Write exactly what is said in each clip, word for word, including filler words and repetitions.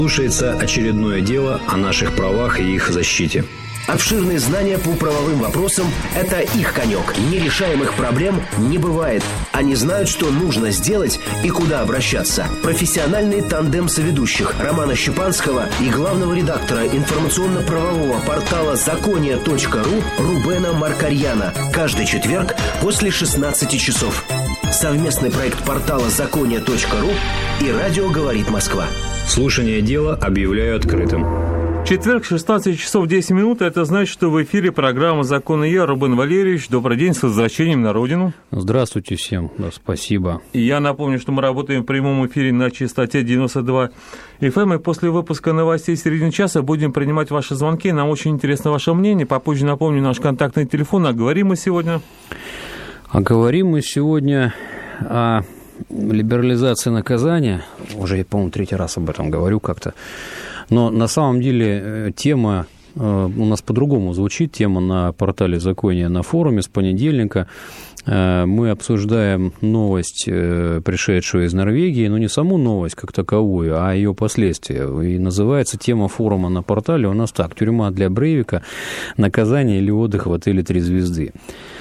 Слушается очередное дело о наших правах и их защите. Обширные знания по правовым вопросам – это их конек. Нерешаемых проблем не бывает. Они знают, что нужно сделать и куда обращаться. Профессиональный тандем соведущих Романа Щепанского и главного редактора информационно-правового портала закония точка ру Рубена Маркарьяна. Каждый четверг после шестнадцати часов. Совместный проект портала закония точка ру и радио «Говорит Москва». Слушание дела объявляю открытым. Четверг, шестнадцать часов десять минут. Это значит, что в эфире программа «Закон и я». Рубен Валерьевич, добрый день, с возвращением на родину. Здравствуйте всем, да, спасибо. И я напомню, что мы работаем в прямом эфире на частоте девяносто два эф эм, и после выпуска новостей середины часа будем принимать ваши звонки. Нам очень интересно ваше мнение. Попозже напомню наш контактный телефон. А говорим мы сегодня... А говорим мы сегодня о либерализации наказания. Уже, я, по-моему, третий раз об этом говорю как-то. Но на самом деле тема у нас по-другому звучит. Тема на портале «Закония» на форуме с понедельника. Мы обсуждаем новость, пришедшую из Норвегии, но не саму новость как таковую, а ее последствия. И называется тема форума на портале у нас так: «Тюрьма для Брейвика. Наказание или отдых в отеле «Три звезды».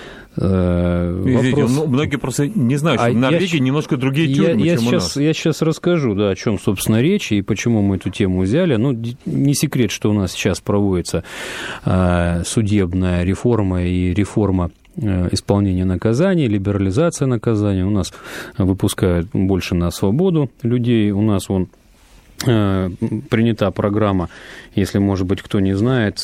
Вопрос... Ну, многие просто не знают, что а в Норвегии я... немножко другие тюрьмы, я, я чем сейчас, у нас. Я сейчас расскажу, да, о чем, собственно, речь и почему мы эту тему взяли. Ну, не секрет, что у нас сейчас проводится э, судебная реформа и реформа исполнения наказаний, либерализация наказаний. У нас выпускают больше на свободу людей. У нас вон принята программа, если, может быть, кто не знает,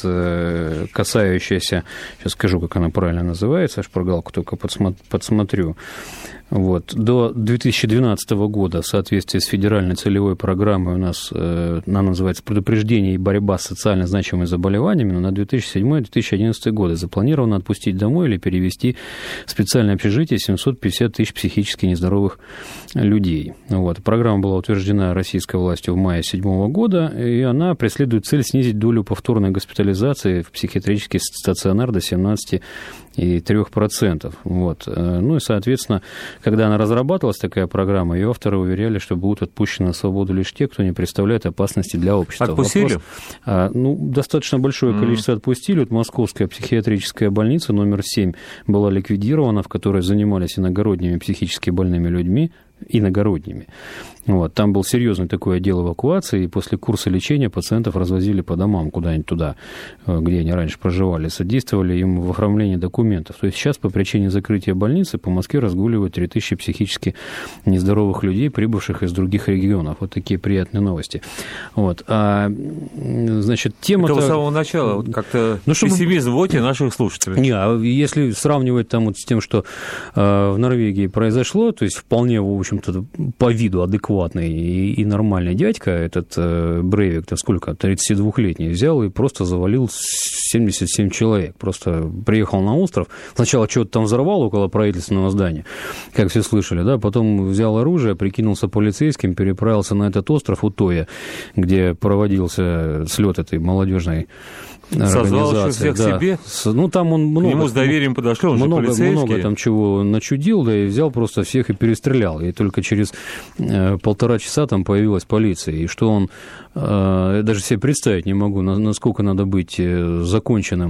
касающаяся, сейчас скажу, как она правильно называется, шпаргалку только подсмотрю. Вот. До две тысячи двенадцатого года в соответствии с федеральной целевой программой у нас, она называется «Предупреждение и борьба с социально значимыми заболеваниями», но на две тысячи седьмой - две тысячи одиннадцатый годы запланировано отпустить домой или перевести в специальное общежитие семьсот пятьдесят тысяч психически нездоровых людей. Вот. Программа была утверждена российской властью в мае две тысячи седьмого года, и она преследует цель снизить долю повторной госпитализации в психиатрический стационар до семнадцати и трёх процентов. Вот. Ну и, соответственно, когда она разрабатывалась, такая программа, ее авторы уверяли, что будут отпущены на свободу лишь те, кто не представляет опасности для общества. Отпустили? Вопрос, ну, достаточно большое mm. количество отпустили. Вот Московская психиатрическая больница номер семь была ликвидирована, в которой занимались иногородними психически больными людьми, иногородними. Вот. Там был серьезный такой отдел эвакуации, и после курса лечения пациентов развозили по домам куда-нибудь туда, где они раньше проживали, содействовали им в оформлении документов. То есть сейчас по причине закрытия больницы по Москве разгуливают три тысячи психически нездоровых людей, прибывших из других регионов. Вот такие приятные новости. Вот. А, значит, тема... Это с самого начала вот как-то ну, чтобы... пессимизм в оте наших слушателей. Не, а если сравнивать там вот с тем, что э, в Норвегии произошло, то есть вполне, в общем-то, по виду адекватный и, и нормальный дядька, этот э, Брейвик, сколько, тридцатидвухлетний, взял и просто завалил семьдесят семь человек. Просто приехал на остров, сначала что-то там взорвал около правительственного здания, как все слышали, да, потом взял оружие, прикинулся полицейским, переправился на этот остров Утоя, где проводился слет этой молодежной созвал еще всех да. себе, ну, там он много, к нему с доверием подошел, он много, же полицейский. Много там чего начудил, да, и взял просто всех и перестрелял. И только через э, полтора часа там появилась полиция. И что он, э, я даже себе представить не могу, насколько надо быть э, законченным.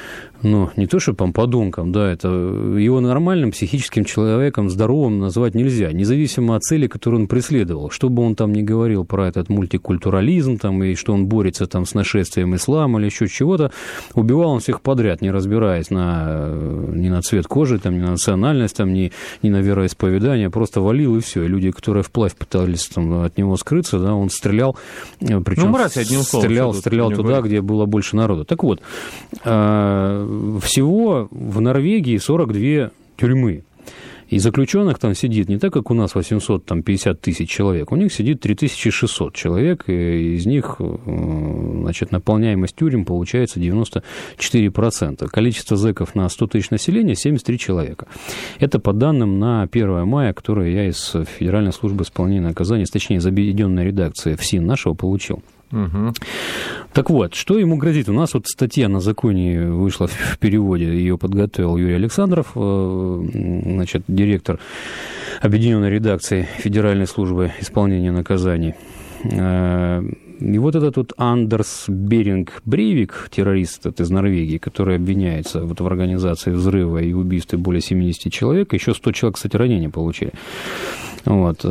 Ну, не то, что там подонком, да, это его нормальным психическим человеком, здоровым назвать нельзя, независимо от цели, которую он преследовал. Что бы он там ни говорил про этот мультикультурализм, там, и что он борется там с нашествием ислама или еще чего-то, убивал он всех подряд, не разбираясь на, ни на цвет кожи, там, ни на национальность, там, ни, ни на вероисповедание, просто валил и все. И люди, которые вплавь пытались там, от него скрыться, да, он стрелял, причем ну, мразь, одним словом, стрелял, стрелял туда, говорит. Где было больше народу. Так вот, всего в Норвегии сорок две тюрьмы. И заключенных там сидит не так, как у нас восемьсот пятьдесят тысяч человек. У них сидит три тысячи шестьсот человек, и из них, значит, наполняемость тюрем получается девяносто четыре процента. Количество зэков на сто тысяч населения семьдесят три человека. Это по данным на первое мая, которые я из Федеральной службы исполнения наказаний, точнее, из объединенной редакции ФСИН нашего получил. Угу. Так вот, что ему грозит? У нас вот статья на законе вышла в переводе, ее подготовил Юрий Александров, значит, директор объединенной редакции Федеральной службы исполнения наказаний. И вот этот вот Андерс Беринг Брейвик, террорист из Норвегии, который обвиняется вот в организации взрыва и убийстве более семидесяти человек, еще сто человек, кстати, ранения получили. Вот.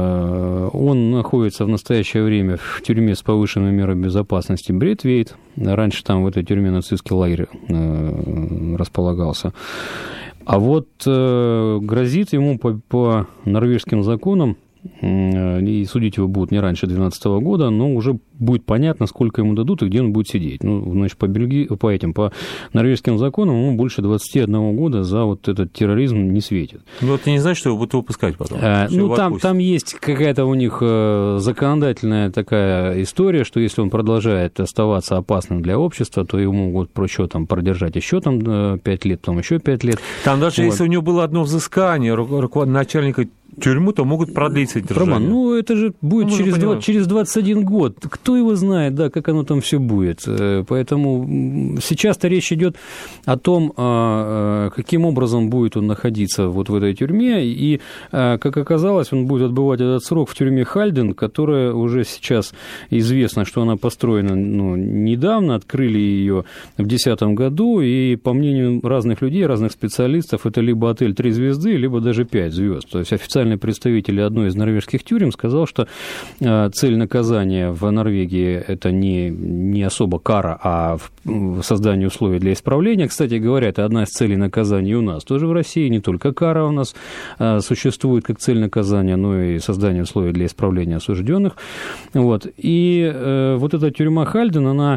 Он находится в настоящее время в тюрьме с повышенной мерой безопасности Брейтвейт. Раньше там в этой тюрьме нацистский лагерь располагался. А вот грозит ему по, по норвежским законам, и судить его будут не раньше две тысячи двенадцатого года, но уже будет понятно, сколько ему дадут и где он будет сидеть. Ну, значит, по, Бельги... по этим, по норвежским законам ему больше двадцати одного года за вот этот терроризм не светит. Ну, ты не знаешь, что его будут выпускать потом? А, ну, там, там есть какая-то у них законодательная такая история, что если он продолжает оставаться опасным для общества, то его могут проще там продержать еще там пять лет, потом еще пять лет. Там даже вот. Если у него было одно взыскание, руководитель начальника тюрьму, то могут продлить содержание. Роман, ну это же будет ну, через, два, через двадцать один год. Кто его знает, да, как оно там все будет. Поэтому сейчас-то речь идет о том, каким образом будет он находиться вот в этой тюрьме. И, как оказалось, он будет отбывать этот срок в тюрьме Хальден, которая уже сейчас известно, что она построена ну, недавно, открыли ее в две тысячи десятом году. И, по мнению разных людей, разных специалистов, это либо отель три звезды, либо даже пять звезд. То есть официально представитель одной из норвежских тюрем сказал, что цель наказания в Норвегии – это не, не особо кара, а создание условий для исправления. Кстати говоря, это одна из целей наказания у нас. Тоже в России не только кара у нас существует как цель наказания, но и создание условий для исправления осужденных. Вот. И э, вот эта тюрьма Хальден, она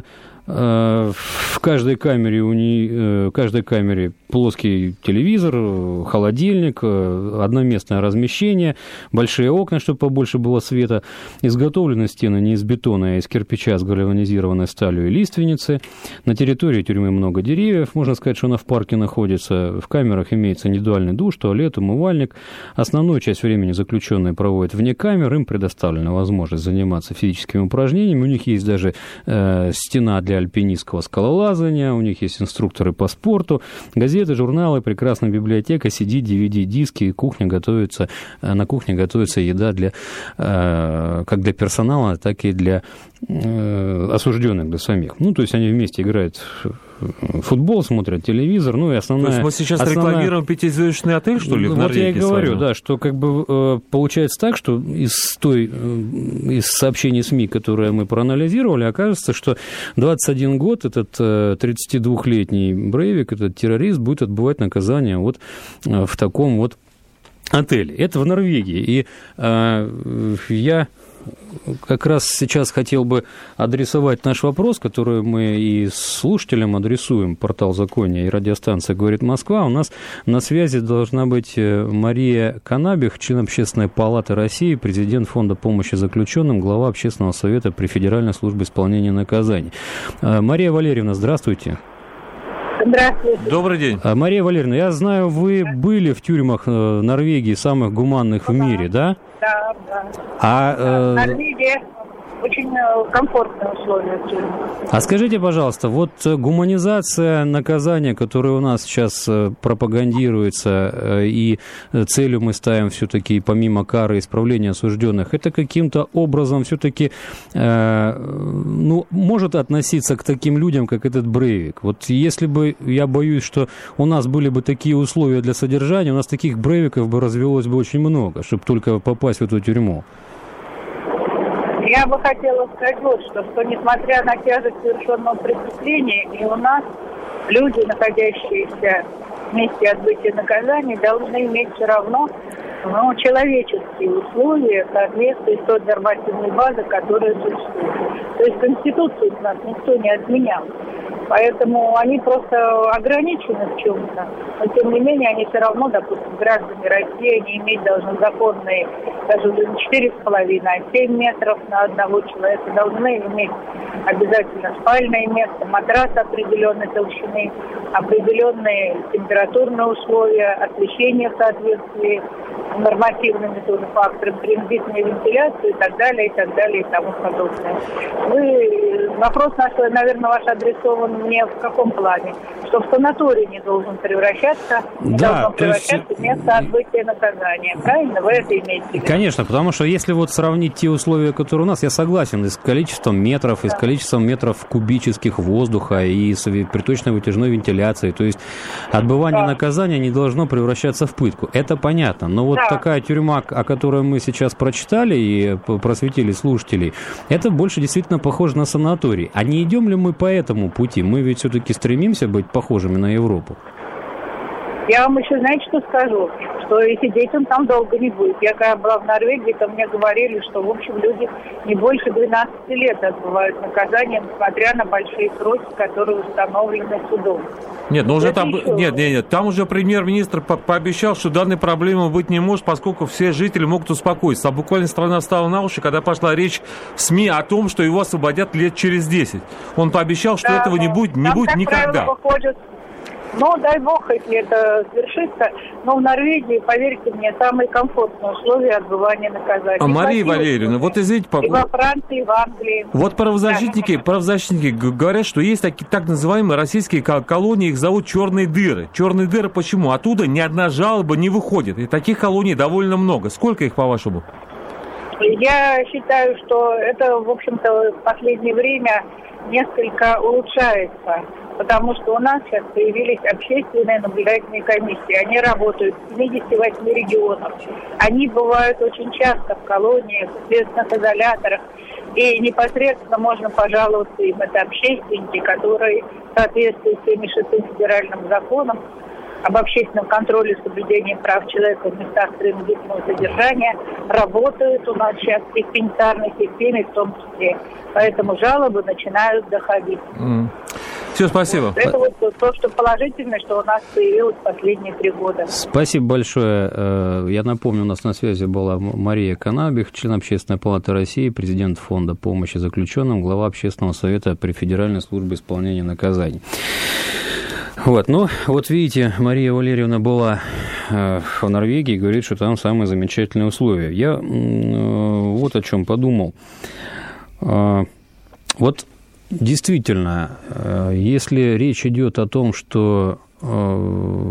в каждой камере, у нее, в каждой камере плоский телевизор, холодильник, одноместное размещение, большие окна, чтобы побольше было света. Изготовлены стены не из бетона, а из кирпича с гальванизированной сталью и лиственницы. На территории тюрьмы много деревьев. Можно сказать, что она в парке находится. В камерах имеется индивидуальный душ, туалет, умывальник. Основную часть времени заключенные проводят вне камер. Им предоставлена возможность заниматься физическими упражнениями. У них есть даже э, стена для альпинистского скалолазания, у них есть инструкторы по спорту, газеты, журналы, прекрасная библиотека, си ди, ди ви ди-диски, кухня готовится, на кухне готовится еда для, как для персонала, так и для осужденных, для самих. Ну, то есть они вместе играют футбол, смотрят телевизор, ну и основная... То есть мы сейчас основная... рекламируем пятизвездочный отель, что ли, в Норвегии? Вот я и говорю, сразу? Да, что как бы получается так, что из той, из сообщений СМИ, которые мы проанализировали, окажется, что двадцать один год этот тридцатидвухлетний Брейвик, этот террорист, будет отбывать наказание вот в таком вот отеле. Это в Норвегии. И э, я... как раз сейчас хотел бы адресовать наш вопрос, который мы и слушателям адресуем, портал Закония и радиостанция «Говорит Москва». У нас на связи должна быть Мария Канабих, член Общественной палаты России, президент Фонда помощи заключенным, глава Общественного совета при Федеральной службе исполнения наказаний. Мария Валерьевна, здравствуйте. Здравствуйте. Добрый день. Мария Валерьевна, я знаю, вы были в тюрьмах Норвегии, самых гуманных в мире, да? Да, да. А, э... Норвегия очень комфортные условия в тюрьме. А скажите, пожалуйста, вот гуманизация наказания, которая у нас сейчас пропагандируется, и целью мы ставим все-таки, помимо кары, исправления осужденных, это каким-то образом все-таки э, ну, может относиться к таким людям, как этот Брейвик? Вот если бы, я боюсь, что у нас были бы такие условия для содержания, у нас таких Брейвиков бы развелось бы очень много, чтобы только попасть в эту тюрьму. Я бы хотела сказать вот что, что несмотря на тяжесть совершенного преступления, и у нас люди, находящиеся в месте отбытия наказания, должны иметь все равно ну, человеческие условия в соответствии с той нормативной базой, которая существует. То есть Конституцию у нас никто не отменял. Поэтому они просто ограничены в чем-то. Но, тем не менее, они все равно, допустим, граждане России, они иметь должны законные, даже не четыре с половиной, а семь метров на одного человека. Должны иметь обязательно спальное место, матрас определенной толщины, определенные температурные условия, освещение в соответствии с нормативными тоже факторами, принудительную вентиляцию и так далее, и так далее, и тому подобное. Вы вопрос, наверное, ваш адресован мне в каком плане? Что в санаторий не должен превращаться, не да, должно превращаться есть... в место отбытия наказания. Правильно? Вы это имеете в виду? Конечно, потому что если вот сравнить те условия, которые у нас, я согласен, и с количеством метров, да. и с количеством метров кубических воздуха, и с приточной вытяжной вентиляцией, то есть отбывание да. наказания не должно превращаться в пытку. Это понятно. Но вот да. такая тюрьма, о которой мы сейчас прочитали и просветили слушателей, это больше действительно похоже на санаторий. А не идем ли мы по этому пути? Мы ведь все-таки стремимся быть похожими на Европу. Я вам еще, знаете, что скажу? Что и сидеть он там долго не будет. Я когда была в Норвегии, то мне говорили, что, в общем, люди не больше двенадцати лет отбывают наказание, несмотря на большие сроки, которые установлены судом. Нет, ну уже там, нет, нет, нет, там уже премьер-министр по- пообещал, что данной проблемы быть не может, поскольку все жители могут успокоиться. А буквально страна встала на уши, когда пошла речь в СМИ о том, что его освободят лет через десять. Он пообещал, что да, этого не будет, не там, будет как никогда. Правило, выходит... Ну, дай бог, если это свершится. Но в Норвегии, поверьте мне, самые комфортные условия отбывания наказания. А, Мария Валерьевна, вот извините... И во Франции, и в Англии. Вот правозащитники, правозащитники говорят, что есть такие так называемые российские колонии, их зовут черные дыры. Черные дыры почему? Оттуда ни одна жалоба не выходит. И таких колоний довольно много. Сколько их, по-вашему? Я считаю, что это, в общем-то, в последнее время несколько улучшается. Потому что у нас сейчас появились общественные наблюдательные комиссии. Они работают в семидесяти восьми регионах. Они бывают очень часто в колониях, в следственных изоляторах. И непосредственно можно пожаловаться им. Это общественники, которые в соответствии с семьдесят шестым федеральным законом об общественном контроле и соблюдении прав человека в местах принудительного содержания работают у нас сейчас и в пенитенциарной системе в том числе. Поэтому жалобы начинают доходить. Mm. Все, спасибо. Вот это вот то, что положительное, что у нас появилось в последние три года. Спасибо большое. Я напомню, у нас на связи была Мария Канабих, член Общественной палаты России, президент Фонда помощи заключенным, глава Общественного совета при Федеральной службе исполнения наказаний. Вот, ну, вот видите, Мария Валерьевна была э, в Норвегии и говорит, что там самые замечательные условия. Я э, вот о чем подумал. Э, вот действительно, э, если речь идет о том, что э,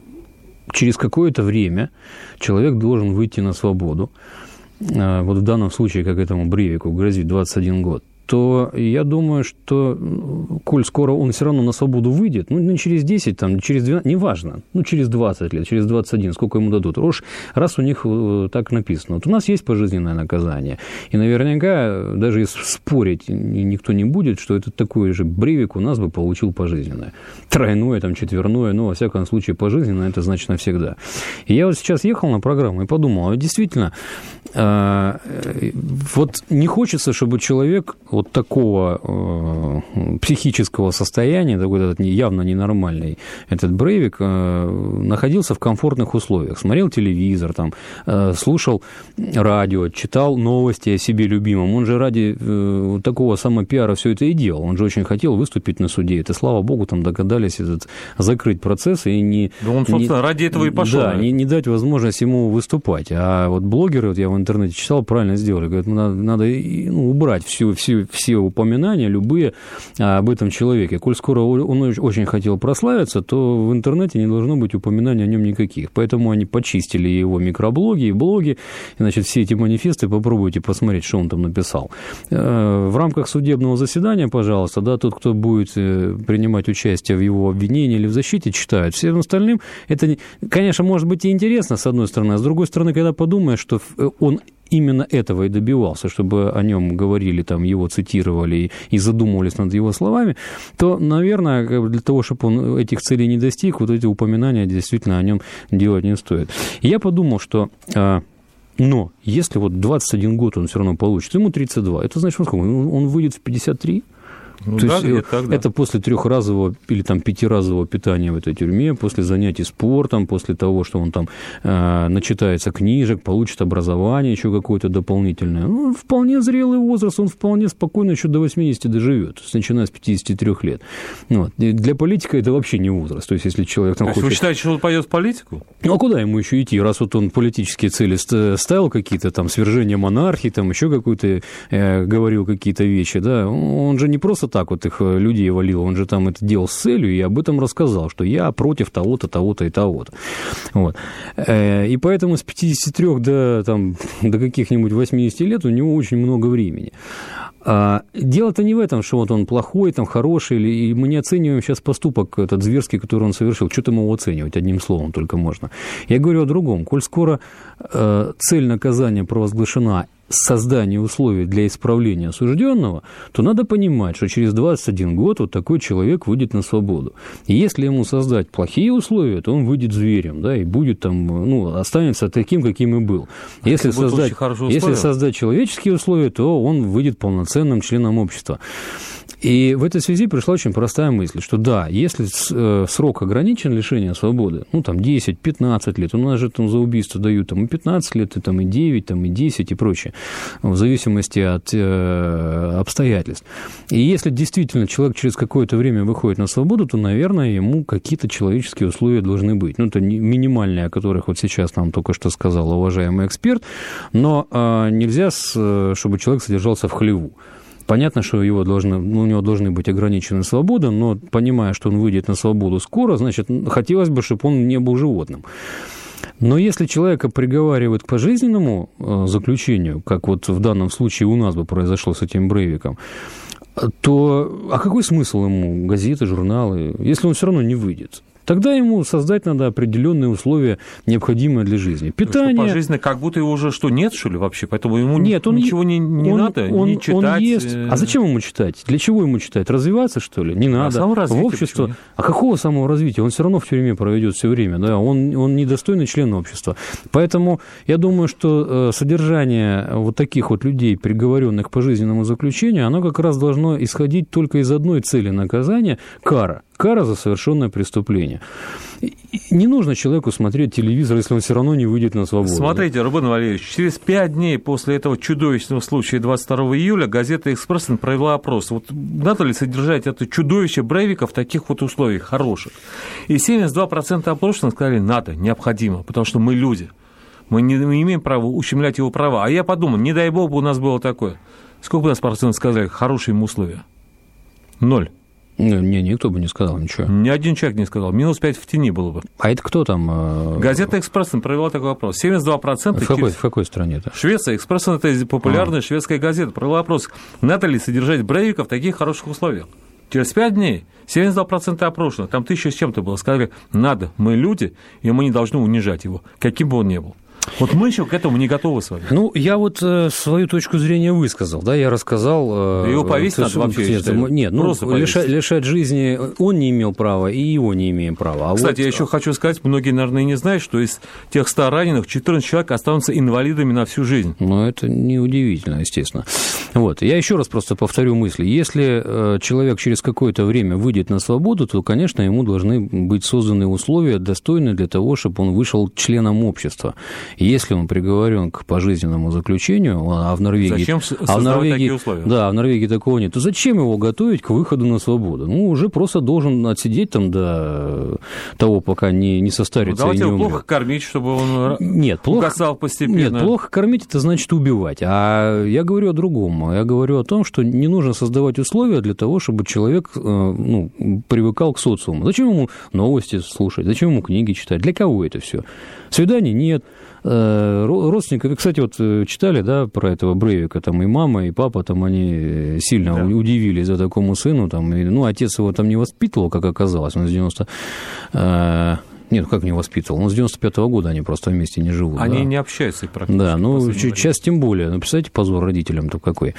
через какое-то время человек должен выйти на свободу, э, вот в данном случае, как этому Брейвику грозит двадцать один год, то я думаю, что, коль скоро он все равно на свободу выйдет, ну, не через десять, там, через двенадцать, неважно, ну, через двадцать лет, через двадцать один, сколько ему дадут, уж раз у них так написано. Вот у нас есть пожизненное наказание, и наверняка, даже если спорить никто не будет, что это такой же Брейвик у нас бы получил пожизненное. Тройное, там, четверное, ну, во всяком случае, пожизненное, это значит навсегда. И я вот сейчас ехал на программу и подумал, а действительно, э, вот не хочется, чтобы человек вот такого э, психического состояния, такой этот явно ненормальный, этот Брейвик, э, находился в комфортных условиях. Смотрел телевизор, там, э, слушал радио, читал новости о себе любимом. Он же ради э, такого самопиара все это и делал. Он же очень хотел выступить на суде. Это, слава богу, там догадались этот, закрыть процесс и не... Да он, собственно, не, ради этого и пошел. Да, не, не дать возможность ему выступать. А вот блогеры, вот я в интернете читал, правильно сделали. Говорят, надо, надо ну, убрать всю, всю все упоминания, любые, об этом человеке. Коль скоро он очень хотел прославиться, то в интернете не должно быть упоминаний о нем никаких. Поэтому они почистили его микроблоги и блоги. И, значит, все эти манифесты попробуйте посмотреть, что он там написал. В рамках судебного заседания, пожалуйста, да, тот, кто будет принимать участие в его обвинении или в защите, читает. Всем остальным это, конечно, может быть и интересно, с одной стороны, а с другой стороны, когда подумаешь, что он именно этого и добивался, чтобы о нем говорили, там, его цитировали и задумывались над его словами, то, наверное, для того, чтобы он этих целей не достиг, вот эти упоминания действительно о нем делать не стоит. И я подумал, что... Но если вот двадцать один год он все равно получит, ему тридцать два, это значит, он сколько? Он выйдет в пятьдесят три? Ну, То да, есть так, да. это после трехразового или там пятиразового питания в этой тюрьме, после занятий спортом, после того, что он там э, начитается книжек, получит образование еще какое-то дополнительное. Ну, вполне зрелый возраст, он вполне спокойно еще до восьмидесяти доживет, то есть, начиная с пятидесяти трёх лет. Вот. И для политика это вообще не возраст. То есть, если человек там то хочет... Вы считаете, что он пойдет в политику? Ну, а куда ему еще идти, раз вот он политические цели ставил какие-то, там, свержение монархии, там, еще какую-то, э, говорил какие-то вещи, да, он же не просто так вот их людей валил, он же там это делал с целью и об этом рассказал, что я против того-то, того-то и того-то. Вот. И поэтому с пятидесяти трёх до, там, до каких-нибудь восьмидесяти лет у него очень много времени. А дело-то не в этом, что вот он плохой, там, хороший, и мы не оцениваем сейчас поступок этот зверский, который он совершил. Что там его оценивать? Одним словом только можно. Я говорю о другом. Коль скоро э, цель наказания провозглашена создание условий для исправления осужденного, то надо понимать, что через двадцать один год вот такой человек выйдет на свободу. И если ему создать плохие условия, то он выйдет зверем, да, и будет там, ну, останется таким, каким и был. Если создать, если создать человеческие условия, то он выйдет полноценным членом общества. И в этой связи пришла очень простая мысль, что да, если срок ограничен лишения свободы, ну, там, десять-пятнадцать лет, у нас же там за убийство дают там, и пятнадцать лет, и, там, и девять, там, и десять, и прочее, в зависимости от э, обстоятельств. И если действительно человек через какое-то время выходит на свободу, то, наверное, ему какие-то человеческие условия должны быть. Ну, это минимальные, о которых вот сейчас нам только что сказал уважаемый эксперт, но э, нельзя, с, чтобы человек содержался в хлеву. Понятно, что его должны, ну, у него должны быть ограничены свободы, но понимая, что он выйдет на свободу скоро, значит, хотелось бы, чтобы он не был животным. Но если человека приговаривают к пожизненному заключению, как вот в данном случае у нас бы произошло с этим Брейвиком, то а какой смысл ему газеты, журналы, если он все равно не выйдет? Тогда ему создать надо определенные условия, необходимые для жизни. Питание... Что пожизненно, как будто его уже что, нет, что ли, вообще? Поэтому ему нет, он, ничего не, не он, надо, он, не читать. Он есть. А зачем ему читать? Для чего ему читать? Развиваться, что ли? Не надо. А в общество. А какого самого развития? Он все равно в тюрьме проведет все время. Да? Он, он недостойный член общества. Поэтому я думаю, что содержание вот таких вот людей, приговоренных к пожизненному заключению, оно как раз должно исходить только из одной цели наказания – кара. Кара за совершенное преступление. Не нужно человеку смотреть телевизор, если он все равно не выйдет на свободу. Смотрите, Рубен Валерьевич, через пять дней после этого чудовищного случая двадцать второго июля газета «Экспресс» провела опрос. Вот надо ли содержать это чудовище Брейвика в таких вот условиях хороших? И семьдесят два процента опрошенных сказали, надо, необходимо, потому что мы люди. Мы не, мы не имеем права ущемлять его права. А я подумал, не дай бог бы у нас было такое. Сколько у нас процентов сказали, хорошие ему условия? Ноль. Не, никто бы не сказал ничего. Ни один человек не сказал. Минус пять в тени было бы. А это кто там? Газета «Экспресс» провела такой вопрос. семьдесят два процента... В какой, в какой стране это? Швеция. «Экспресс» — это популярная а. шведская газета. Провела вопрос, надо ли содержать Брейвика в таких хороших условиях. Через пять дней семьдесят два процента опрошенных, там тысяча с чем-то было, сказали, надо, мы люди, и мы не должны унижать его, каким бы он ни был. Вот мы еще к этому не готовы с вами. Ну, я вот э, свою точку зрения высказал, да, я рассказал... Э, его повесить надо вообще, это, Нет, ну, лишать, лишать жизни он не имел права, и его не имеем права. А Кстати, вот... я еще хочу сказать, многие, наверное, не знают, что из тех ста раненых четырнадцать человек останутся инвалидами на всю жизнь. Ну, это неудивительно, естественно. Вот, я еще раз просто повторю мысли. Если э, человек через какое-то время выйдет на свободу, то, конечно, ему должны быть созданы условия, достойные для того, чтобы он вышел членом общества. Если он приговорен к пожизненному заключению, а в Норвегии... Зачем а в Норвегии, такие условия? Да, в Норвегии такого нет. То зачем его готовить к выходу на свободу? Ну, уже просто должен отсидеть там до того, пока не, не состарится ну, и не умрет. Давайте его плохо кормить, чтобы он нет, плохо, угасал постепенно. Нет, плохо кормить – это значит убивать. А я говорю о другом. Я говорю о том, что не нужно создавать условия для того, чтобы человек ну, привыкал к социуму. Зачем ему новости слушать? Зачем ему книги читать? Для кого это все? Свиданий нет. Родственников, кстати, вот читали, да, про этого Брейвика, там и мама, и папа, там они сильно да. удивились за такому сыну, там, и, ну, отец его там не воспитывал, как оказалось, он с девяносто... Нет, как не воспитывал? Он с девяносто пятого года они просто вместе не живут. Они да. не общаются практически. Да, ну, сейчас тем более. Ну, представляете, позор родителям-то какой.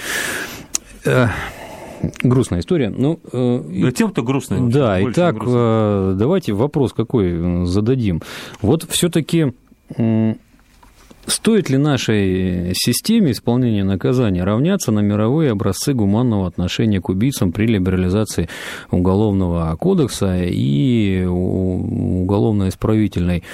Грустная история. Ну, да тем-то грустная. Да, итак, давайте вопрос какой зададим. Вот все-таки Стоит ли нашей системе исполнения наказания равняться на мировые образцы гуманного отношения к убийцам при либерализации Уголовного кодекса и уголовно-исправительной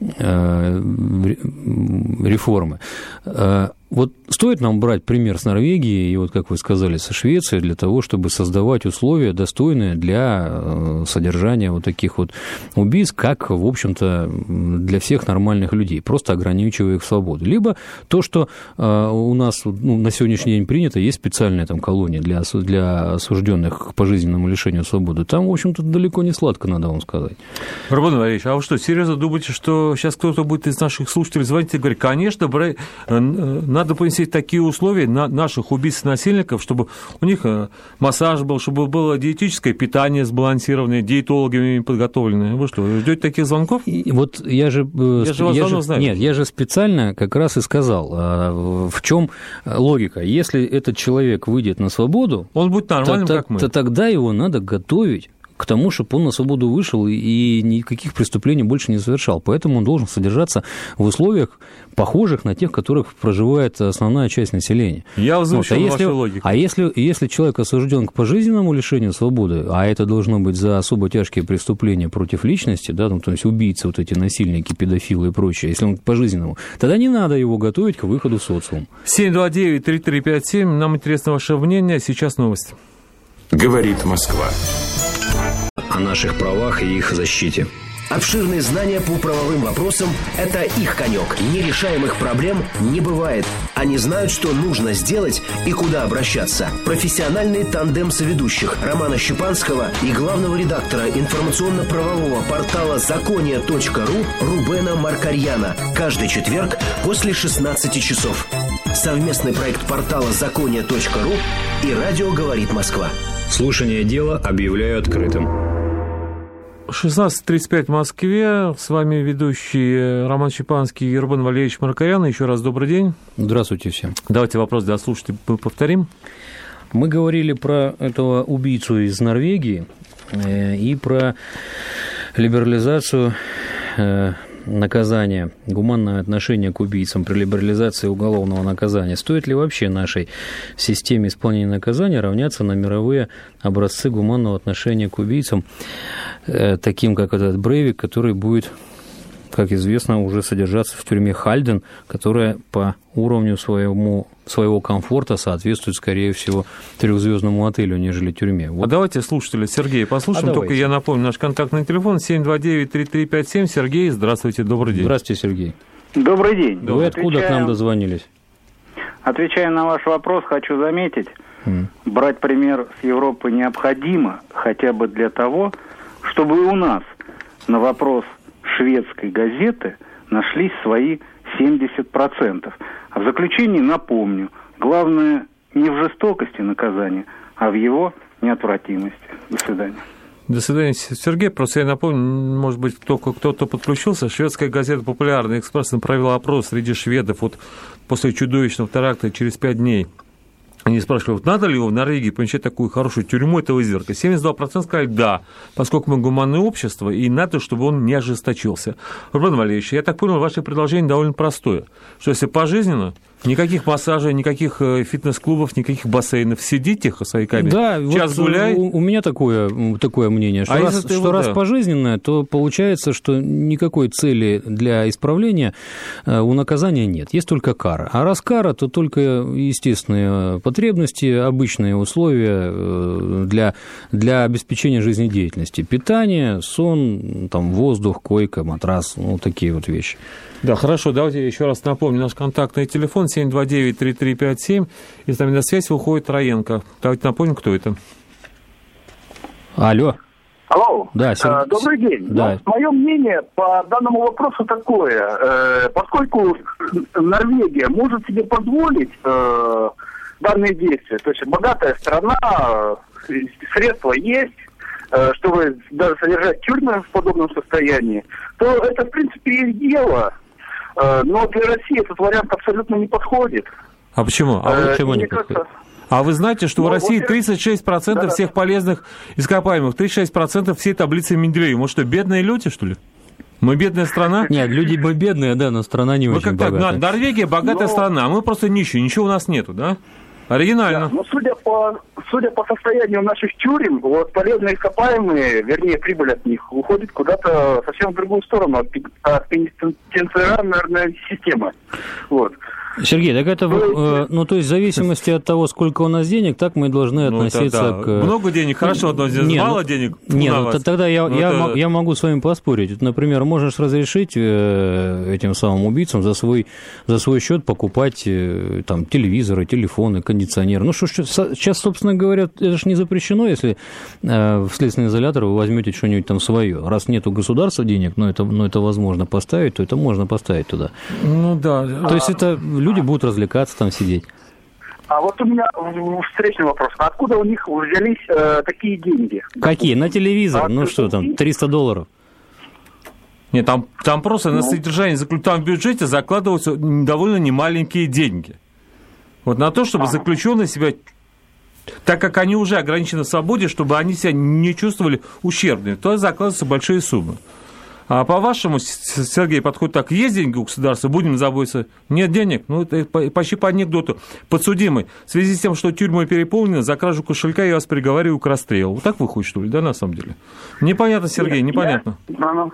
реформы? Вот стоит нам брать пример с Норвегии и, вот как вы сказали, со Швеции для того, чтобы создавать условия, достойные для содержания вот таких вот убийств, как, в общем-то, для всех нормальных людей, просто ограничивая их свободу. Либо то, что у нас ну, на сегодняшний день принято, есть специальная там колония для, для осужденных к пожизненному лишению свободы. Там, в общем-то, далеко не сладко, надо вам сказать. Рубен Валерьевич, а вы что, серьезно думаете, что сейчас кто-то будет из наших слушателей звонить и говорить, конечно, брать, надо понести такие условия на наших убийц-насильников, чтобы у них массаж был, чтобы было диетическое питание сбалансированное, диетологами подготовленное. Вы что, ждете таких звонков? И вот я же... Я же вас давно знаю. Нет, я же специально как раз и сказал, в чем логика. Если этот человек выйдет на свободу, он будет нормальным, то, как мы. то тогда его надо готовить к тому, чтобы он на свободу вышел и никаких преступлений больше не совершал. Поэтому он должен содержаться в условиях, похожих на тех, в которых проживает основная часть населения. Я озвучил вот. а вашу если, логику. А если, если человек осужден к пожизненному лишению свободы, а это должно быть за особо тяжкие преступления против личности, да, ну, то есть убийцы, вот эти насильники, педофилы и прочее, если он к пожизненному, тогда не надо его готовить к выходу в социум. семь два девять три три пять семь, нам интересно ваше мнение, сейчас новости. Говорит Москва. О наших правах и их защите. Обширные знания по правовым вопросам – это их конек. Нерешаемых проблем не бывает. Они знают, что нужно сделать и куда обращаться. Профессиональный тандем соведущих Романа Щепанского и главного редактора информационно-правового портала закония точка ру Рубена Маркарьяна. Каждый четверг после шестнадцати часов. Совместный проект портала закония точка ру и радио «Говорит Москва». Слушание дела объявляю открытым. шестнадцать тридцать пять в Москве. С вами ведущий Роман Щепанский и Рубен Валерьевич Маркарьян. Еще раз добрый день. Здравствуйте всем. Давайте вопрос для слушателей повторим. Мы говорили про этого убийцу из Норвегии и про либерализацию наказания, гуманное отношение к убийцам при либерализации уголовного наказания. Стоит ли вообще нашей системе исполнения наказания равняться на мировые образцы гуманного отношения к убийцам, таким как этот Брейвик, который будет, как известно, уже содержаться в тюрьме Хальден, которая по уровню своему, своего комфорта соответствует, скорее всего, трехзвездному отелю, нежели тюрьме. Вот. А давайте слушателя Сергея послушаем. А Только я напомню, наш контактный телефон семь два девять три три пять семь. Сергей, здравствуйте, добрый день. Здравствуйте, Сергей. Добрый день. Вы откуда Отвечаю, к нам дозвонились? Отвечая на ваш вопрос, хочу заметить, mm. брать пример с Европы необходимо, хотя бы для того, чтобы и у нас на вопрос шведской газеты нашлись свои семьдесят процентов. А в заключении напомню, главное не в жестокости наказания, а в его неотвратимости. До свидания. До свидания, Сергей. Просто я напомню, может быть, только кто-то подключился. Шведская газета «Популярный экспресс» провела опрос среди шведов вот после чудовищного теракта через пять дней. Они спрашивали, вот надо ли его в Норвегии помещать такую хорошую тюрьму этого изверга? семьдесят два процента сказали да, поскольку мы гуманное общество, и надо, чтобы он не ожесточился. Рубен Валерьевич, я так понял, ваше предложение довольно простое, что если пожизненно, никаких массажей, никаких фитнес-клубов, никаких бассейнов, сиди тихо в своей камере, да, час вот гуляй. У, у меня такое, такое мнение, что, а раз, что раз да. пожизненное, то получается, что никакой цели для исправления у наказания нет, есть только кара. А раз кара, то только естественные потребности, обычные условия для, для обеспечения жизнедеятельности. Питание, сон, там, воздух, койка, матрас, ну, такие вот вещи. Да, хорошо, давайте еще раз напомню наш контактный телефон семь два девять три три пять семь, и с нами на связь выходит Раенко. Давайте напомним, кто это. Алло. Алло. Да, Сер... а, добрый день. Да. Ну, мое мнение по данному вопросу такое. Э, поскольку Норвегия может себе позволить э, данные действия, то есть богатая страна, средства есть, э, чтобы даже содержать тюрьмы в подобном состоянии, то это, в принципе, их дело. Э, но для России этот вариант абсолютно не подходит. А почему? А э, почему не подходит? Кажется... А вы знаете, что ну, в России тридцать шесть процентов да, всех полезных ископаемых, тридцать шесть процентов всей таблицы Менделеева. Может, что, бедные люди, что ли? Мы бедная страна? Нет, люди мы бедные, да, но страна не мы очень как богатая. Норвегия богатая но... страна, а мы просто нищие, ничего у нас нету, да? Оригинально. Да, но судя по, судя по состоянию наших тюрем, вот полезные ископаемые, вернее, прибыль от них, уходит куда-то совсем в другую сторону от, от пенитенциарной системы. Вот. Сергей, так это, э, ну, то есть в зависимости от того, сколько у нас денег, так мы должны относиться ну, да. к... Много денег, хорошо, но здесь нет, мало ну, денег Нет, ну, тогда я, я, это... я могу с вами поспорить. Например, можешь разрешить э, этим самым убийцам за свой, за свой счет покупать э, там, телевизоры, телефоны, кондиционеры. Ну, что сейчас, собственно говоря, это же не запрещено, если э, в следственный изолятор вы возьмете что-нибудь там свое. Раз нет у государства денег, но это, но это возможно поставить, то это можно поставить туда. Ну, да. То а... есть это... Люди будут развлекаться, там сидеть. А вот у меня встречный вопрос. Откуда у них взялись э, такие деньги? Какие? На телевизор? А ну что там, триста долларов? Нет, там, там просто ну. на содержание, там в бюджете закладываются довольно немаленькие деньги. Вот на то, чтобы а. заключенные себя, так как они уже ограничены в свободе, чтобы они себя не чувствовали ущербными, то закладываются большие суммы. А по-вашему, Сергей, подходит так, есть деньги у государства, будем заботиться, нет денег, ну, это почти по анекдоту. Подсудимый, в связи с тем, что тюрьма переполнена, за кражу кошелька я вас приговариваю к расстрелу. Вот так выходит, что ли, да, на самом деле? Непонятно, Сергей, нет, непонятно. Я...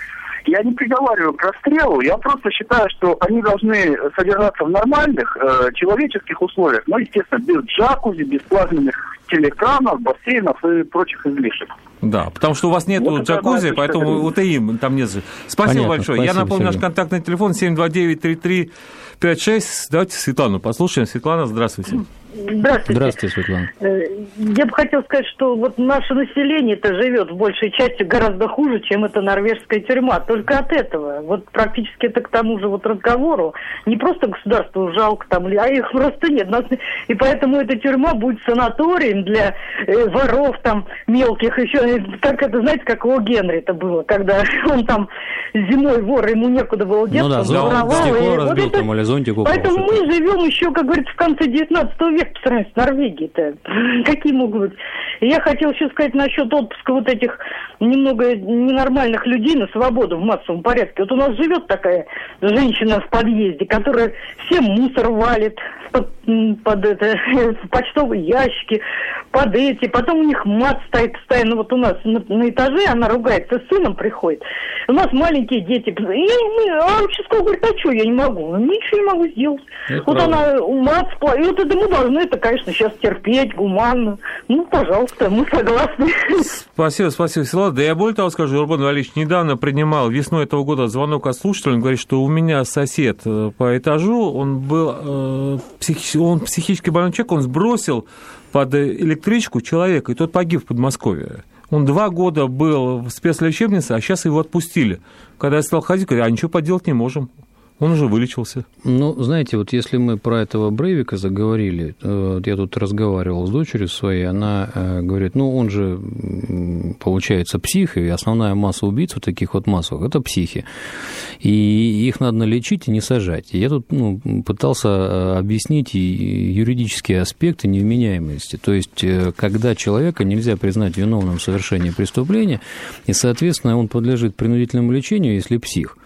Я не приговариваю к расстрелу, я просто считаю, что они должны содержаться в нормальных э, человеческих условиях, ну, естественно, без джакузи, без плазменных телеэкранов, бассейнов и прочих излишек. Да, потому что у вас нет вот джакузи, поэтому вот и им там нет. Спасибо Понятно, большое. Спасибо, я напомню, Сергей. Наш контактный телефон семь два девять три три пять шесть. Давайте Светлану послушаем. Светлана, здравствуйте. Здравствуйте. Здравствуйте, Светлана. Я бы хотела сказать, что вот наше население-то живет в большей части гораздо хуже, чем эта норвежская тюрьма. Только от этого. Вот практически это к тому же вот разговору. Не просто государству жалко там, а их просто нет. И поэтому эта тюрьма будет санаторием для воров там мелких еще. Так это, знаете, как у Генри это было, когда он там зимой вор, ему некуда было деться, ну да, он воровал. Стекло и разбил вот это... там, или зонтик упал. Поэтому мы живем еще, как говорится, в конце девятнадцатого века по сравнению с Норвегией-то. Какие могут быть? И я хотела еще сказать насчет отпуска вот этих немного ненормальных людей на свободу в массовом порядке. Вот у нас живет такая женщина в подъезде, которая всем мусор валит под, под это, в почтовые ящики, под эти. Потом у них мат стоит постоянно. Вот у нас на, на этаже она ругается, с сыном приходит. У нас маленькие дети. И мы, а участковый говорит, а что я не могу? Ничего не могу сделать. Это вот правда. Она мат сплавит. И вот это мы должны это, конечно, сейчас терпеть, гуманно. Ну, пожалуйста, мы согласны. Спасибо, спасибо, Светлана. Да я более того скажу, Рубен Валерьевич недавно принимал весной этого года звонок от слушателя. Он говорит, что у меня сосед по этажу, он был э, психи... он психически больной человек, он сбросил под электричку человека, и тот погиб в Подмосковье. Он два года был в спецлечебнице, а сейчас его отпустили. Когда я стал ходить, говорю, а ничего поделать не можем. Он уже вылечился. Ну, знаете, вот если мы про этого Брейвика заговорили, вот я тут разговаривал с дочерью своей, она говорит, ну, он же, получается, псих, и основная масса убийц вот таких вот массовых – это психи. И их надо лечить и не сажать. Я тут ну, пытался объяснить юридические аспекты невменяемости. То есть, когда человека нельзя признать виновным в совершении преступления, и, соответственно, он подлежит принудительному лечению, если псих.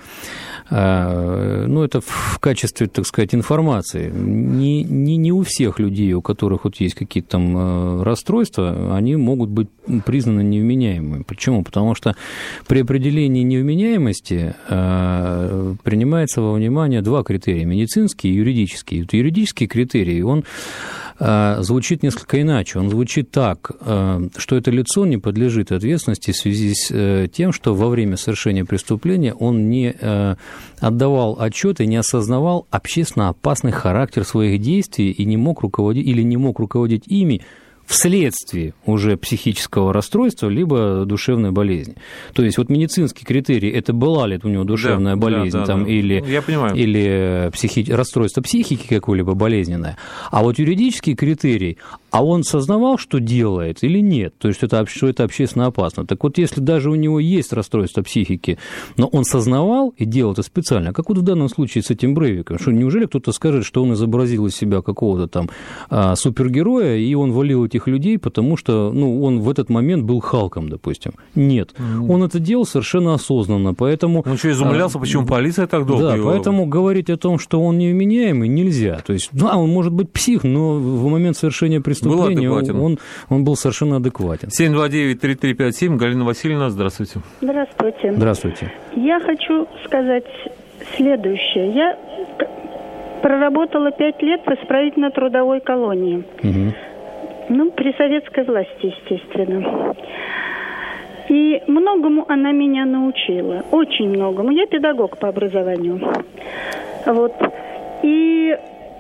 Ну, это в качестве, так сказать, информации. Не, не, не у всех людей, у которых вот есть какие-то там расстройства, они могут быть признаны невменяемыми. Почему? Потому что при определении невменяемости принимается во внимание два критерия – медицинский и юридический. Вот юридический критерий, он звучит несколько иначе. Он звучит так, что это лицо не подлежит ответственности в связи с тем, что во время совершения преступления он не отдавал отчет и не осознавал общественно опасный характер своих действий и не мог руководить или не мог руководить ими вследствие уже психического расстройства либо душевной болезни. То есть вот медицинский критерий – это была ли у него душевная да, болезнь да, да, там, да. Или, или психи... расстройство психики какое-либо болезненное. А вот юридический критерий – А он сознавал, что делает, или нет? То есть, это, что это общественно опасно. Так вот, если даже у него есть расстройство психики, но он сознавал и делал это специально, как вот в данном случае с этим Брейвиком, что неужели кто-то скажет, что он изобразил из себя какого-то там а, супергероя, и он валил этих людей, потому что, ну, он в этот момент был Халком, допустим? Нет. Mm-hmm. Он это делал совершенно осознанно, поэтому... Он еще изумлялся, а, почему полиция так долго Да, его... поэтому говорить о том, что он невменяемый, нельзя. То есть, да, он может быть псих, но в момент совершения преступления он, он был совершенно адекватен. семь два девять три три пять семь. Галина Васильевна, здравствуйте. Здравствуйте. Здравствуйте. Я хочу сказать следующее. Я проработала пять лет в исправительно-трудовой колонии. Угу. Ну, при советской власти, естественно. И многому она меня научила. Очень многому. Я педагог по образованию. Вот. И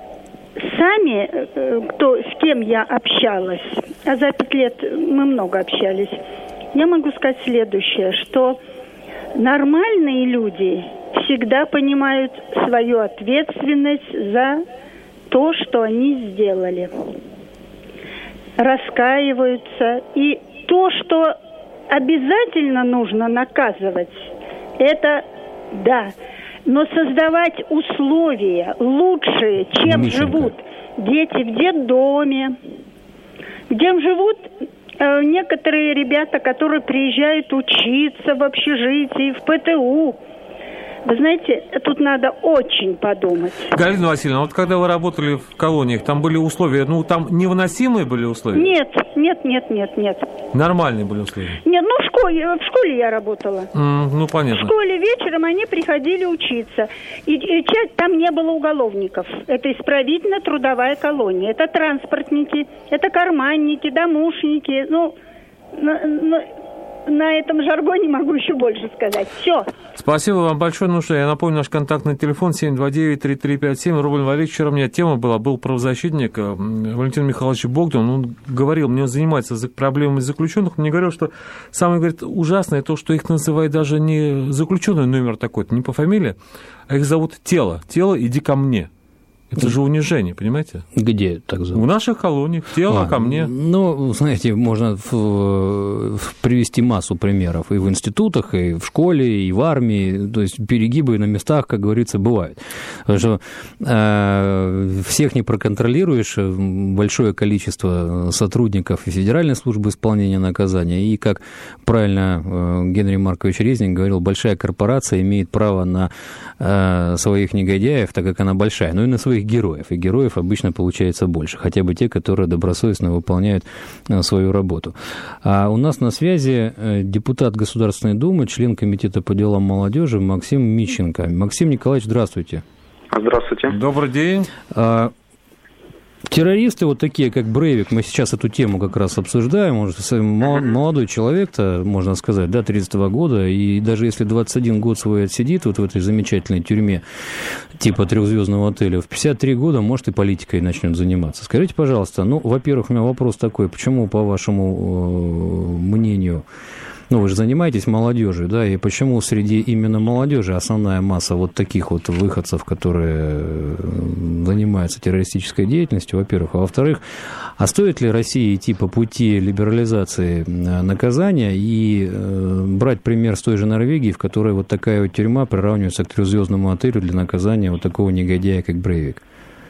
сами, кто, с кем я общалась, а за пять лет мы много общались, я могу сказать следующее, что нормальные люди всегда понимают свою ответственность за то, что они сделали. Раскаиваются. И то, что обязательно нужно наказывать, это да. Но создавать условия лучшие, чем Мишенька. Живут дети в детдоме, где живут э, некоторые ребята, которые приезжают учиться в общежитии, в ПТУ. Вы знаете, тут надо очень подумать. Галина Васильевна, вот когда вы работали в колониях, там были условия, ну, там невыносимые были условия? Нет, нет, нет, нет, нет. Нормальные были условия? Нет, ну, в школе, в школе я работала. Mm, ну, понятно. В школе вечером они приходили учиться. И, и часть, там не было уголовников. Это исправительно-трудовая колония. Это транспортники, это карманники, домушники. Ну, на, на, на этом жаргоне могу еще больше сказать. Все. Спасибо вам большое. Ну что, я напомню, наш контактный телефон семь два девять три три пять семь. Рубль Валерьевич, вчера у меня тема была, был правозащитник Валентин Михайлович Богдан. Он говорил, мне он занимается проблемами заключенных. Мне говорил, что самое, говорит, ужасное то, что их называют даже не заключенный номер такой-то, не по фамилии, а их зовут Тело. Тело, иди ко мне. Это же унижение, понимаете? Где так зовут? В наших колониях. Тело а, ко мне. Ну, знаете, можно в, в привести массу примеров. И в институтах, и в школе, и в армии. То есть перегибы на местах, как говорится, бывают. Потому что э, всех не проконтролируешь. Большое количество сотрудников и Федеральной службы исполнения наказания. И, как правильно э, Генри Маркович Резник говорил, большая корпорация имеет право на э, своих негодяев, так как она большая. Ну и на своих героев, и героев обычно получается больше, хотя бы те, которые добросовестно выполняют свою работу. А у нас на связи депутат Государственной Думы, член Комитета по делам молодежи Максим Мищенко. Максим Николаевич, здравствуйте. Здравствуйте. Добрый день. Террористы вот такие, как Брейвик, мы сейчас эту тему как раз обсуждаем, может, молодой человек-то, можно сказать, да, тридцатого года, и даже если двадцать один год свой отсидит вот в этой замечательной тюрьме типа трехзвездного отеля, в пятьдесят три года, может, и политикой начнет заниматься. Скажите, пожалуйста, ну, во-первых, у меня вопрос такой, почему, по вашему мнению, ну, вы же занимаетесь молодежью, да, и почему среди именно молодежи основная масса вот таких вот выходцев, которые занимаются террористической деятельностью, во-первых, а во-вторых, а стоит ли России идти по пути либерализации наказания и брать пример с той же Норвегии, в которой вот такая вот тюрьма приравнивается к трехзвездному отелю для наказания вот такого негодяя, как Брейвик?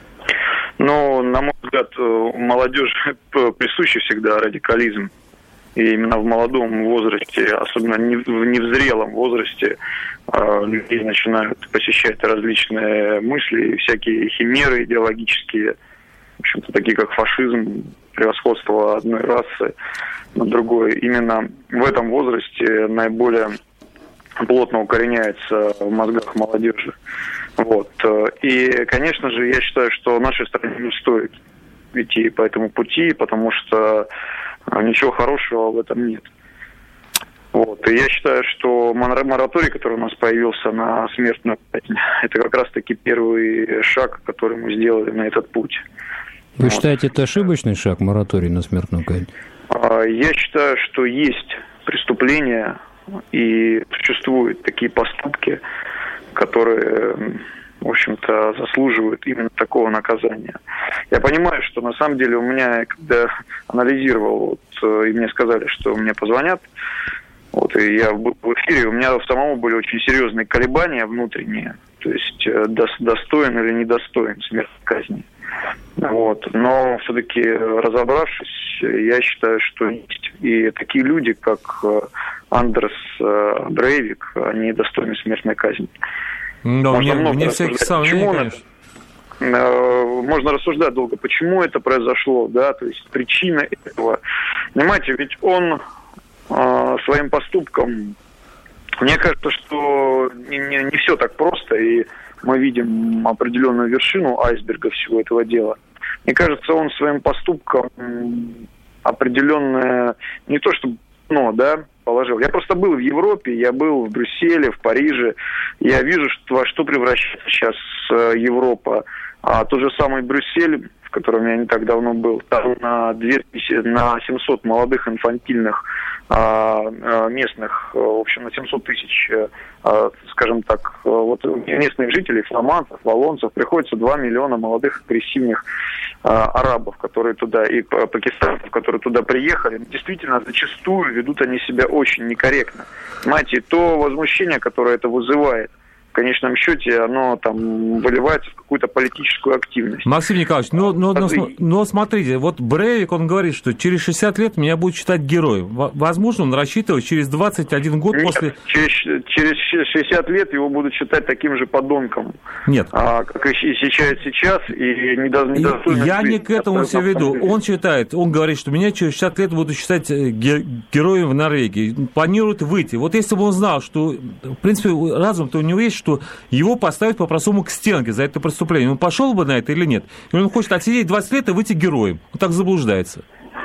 Ну, на мой взгляд, молодежи присущи всегда радикализм. И именно в молодом возрасте, особенно не в незрелом возрасте, людей начинают посещать различные мысли, всякие химеры идеологические, в общем-то, такие как фашизм, превосходство одной расы над другой. Именно в этом возрасте наиболее плотно укореняется в мозгах молодежи. Вот. И, конечно же, я считаю, что нашей стране не стоит идти по этому пути, потому что ничего хорошего в этом нет. Вот. И я считаю, что мораторий, который у нас появился на смертную казнь, это как раз-таки первый шаг, который мы сделали на этот путь. Вы вот. Считаете, это ошибочный шаг, мораторий на смертную казнь? Я считаю, что есть преступления и существуют такие поступки, которые в общем-то, заслуживают именно такого наказания. Я понимаю, что на самом деле у меня, когда анализировал, вот, и мне сказали, что мне позвонят, вот, и я был в эфире, у меня самому были очень серьезные колебания внутренние, то есть достоин или недостоин смертной казни. Вот. Но все-таки, разобравшись, я считаю, что есть и такие люди, как Андерс Брейвик, они достойны смертной казни. Но мне, мне всяких сомнений, конечно. Можно рассуждать долго, почему это произошло, да, то есть причина этого. Понимаете, ведь он э, своим поступком, мне кажется, что не, не, не все так просто, и мы видим определенную вершину айсберга всего этого дела. Мне кажется, он своим поступком определенное, не то что, ну, да, положил. Я просто был в Европе, я был в Брюсселе, в Париже. Я вижу, что, во что превращается сейчас Европа. А тот же самый Брюссель, в котором я не так давно был, там на, две тысячи, на семьсот молодых инфантильных а, а, местных, в общем, на семьсот тысяч, а, скажем так, вот местных жителей, фламандцев, валлонцев, приходится два миллиона молодых агрессивных а, арабов, которые туда, и пакистанцев, которые туда приехали. Действительно, зачастую ведут они себя очень некорректно. Понимаете, то возмущение, которое это вызывает, в конечном счете, оно там выливается в какую-то политическую активность. Максим Николаевич, но, но, но, но смотрите, вот Брейвик, он говорит, что через шестьдесят лет меня будут считать героем. Возможно, он рассчитывает через двадцать один год. Нет, после... через, через шестьдесят лет его будут считать таким же подонком. Нет. А, как и сейчас, сейчас, и недостойным. Я не к этому все веду. Он считает, он говорит, что меня через шестьдесят лет будут считать героем в Норвегии. Планирует выйти. Вот если бы он знал, что, в принципе, разум-то у него есть, что его поставят по-простому к стенке за это преступление. Он пошел бы на это или нет? Или он хочет отсидеть двадцать лет и выйти героем? Он так заблуждается.